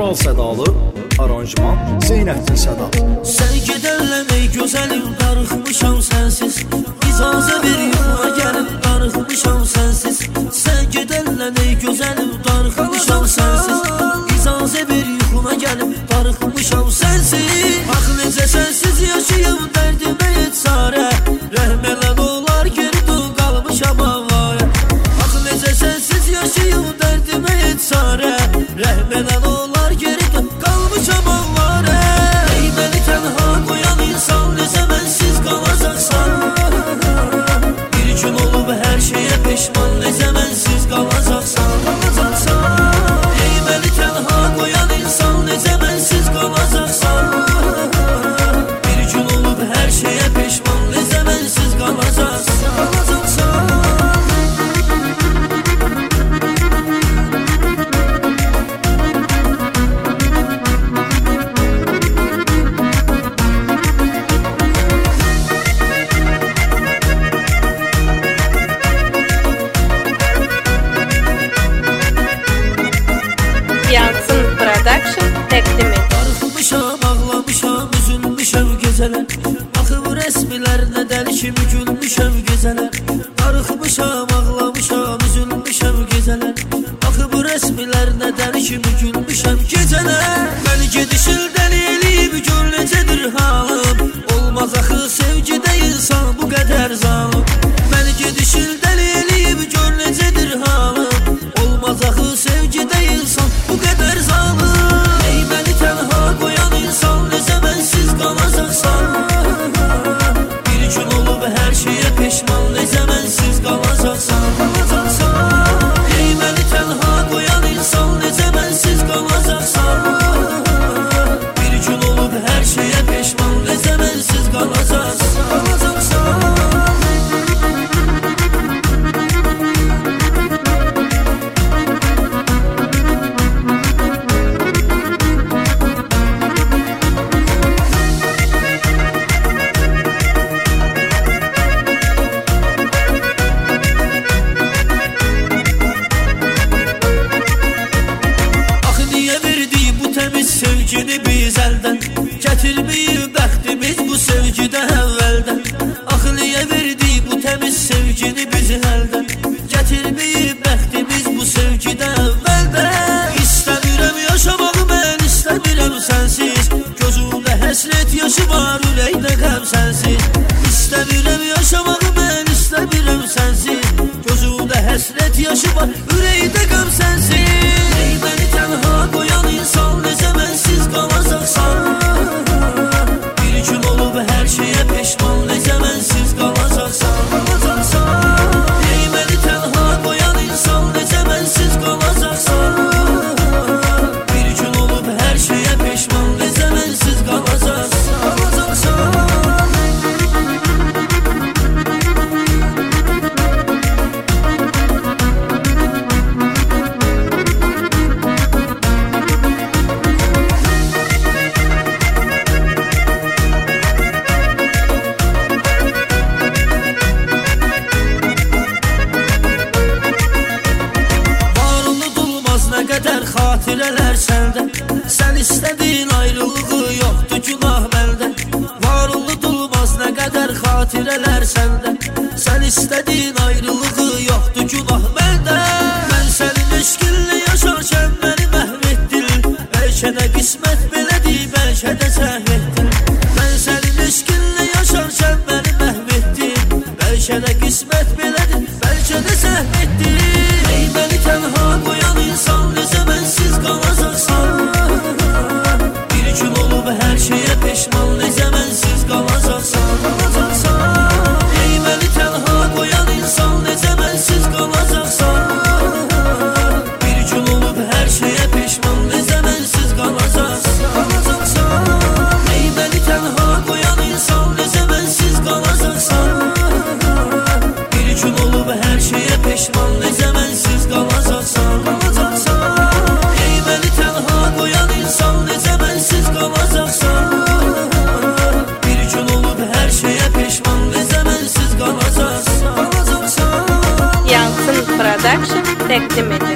Tural Sədalı, aranjman Zeynəttin Sədat. Sən gedərlə ey gözəlim, darıxmışam sənsiz. İcazə ver yuxuma gəlim, darıxmışam sənsiz. Sən gedərlə ey gözəlim, darıxmışam sənsiz. İcazə ver yuxuma gəlim, darıxmışam sənsiz. Bax necə sənsiz yaşayım, dərdimə heç çarə. Rəhm elə olar geridə qalmışam havaya. Bax necə sənsiz yaşayım, dərdimə heç çarə. Rəhm elə olar geridə qalmışam havaya. Ey məni tənha qoyan insan, necə mənsiz qalacaqsan. Bir gün olub hər şeyə peşman, necə mənsiz qalacaqsan. Ey məni tənha qoyan insan, necə mənsiz qalacaqsan. Bir gün olub hər şeyə peşman, necə mənsiz qalacaqsan. Yansın Production təqdim edir. Darıxmışam, ağlamışam, üzülmüşəm gecələr. Baxıb rəsmilərinə dəli kimi gülmüşəm gecələr. Darıxmışam, ağlamışam, üzülmüşəm gecələr. Baxıb rəsmilərinə dəli kimi gülmüşəm gecələr. Məni gedişil dəli eləyib, gör necədir halım. Olmaz axı sevgidə insan bu qədər zalım. Məni gedişil dəli eləyib, gör necədir halım. Olmaz axı sevgidə insan bu qədər zalım. Ey məni tənha qoyan insan, necə mənsiz qalacaqsan. Bir gün olub hər şeyə peşman, necə mənsiz qalacaqsan. Ey məni tənha qoyan insan, necə mənsiz qalacaqsan. Bir gün olub hər şeyə peşman, necə mənsiz qalacaqsan. Sevgini biz əldən gətirməyib bəxtimiz bu sevgidə əvvəldən. Axı niyə verdik bu təmiz sevgini biz əldən gətirməyib bəxtimiz bu sevgidə əvvəldən. İstəmirəm yaşamağı mən, istəmirəm sənsiz. Gözümdə həsrət yaşı var, ürəkdə qəm sənsiz. İstəmirəm yaşamağı mən, istəmirəm sənsiz. Gözümdə həsrət yaşı var, ürəkdə qəm sənsiz. Ey məni tənha qoyan insan, necə mənsiz qalacaqsan. Bir gün olub hər şeyə peşman, necə mənsiz qalacaqsan. Ey məni tənha qoyan insan, necə mənsiz qalacaqsan. Bir gün olub hər şeyə peşman, necə mənsiz qalacaqsan. Xatirələr səndə, sən istədin ayrılığı yoxdur günah məndə. Var unudulmaz nə qədər xatirələr səndə, sən istədin ayrılığı yoxdur günah məndə. Mən sənin eşqinlə yaşarkən məni məhv etdin, bəlkə də qismət belədir, bəlkə də səhv etdin. Mən sənin eşqinlə yaşarkən məni məhv etdin, bəlkə də qismət belədir, bəlkə də səhv etdin. Ey məni tənha qoyan insan, necə mənsiz qalacaqsan. Bir gün olub hər şeyə peşman, necə mənsiz qalacaqsan. Ey məni tənha qoyan insan, necə mənsiz qalacaqsan. Bir gün olub hər şeyə peşman, necə mənsiz qalacaqsan. Ey məni tənha qoyan insan, necə mənsiz qalacaqsan. Bir gün olub hər şeyə peşman, necə mənsiz qalacaqsan. Ey məni tənha qoyan insan, necə mənsiz qalacaqsan. Bir gün olub hər şeyə peşman, necə mənsiz qalacaqsan. Yansın Production təqdim edir.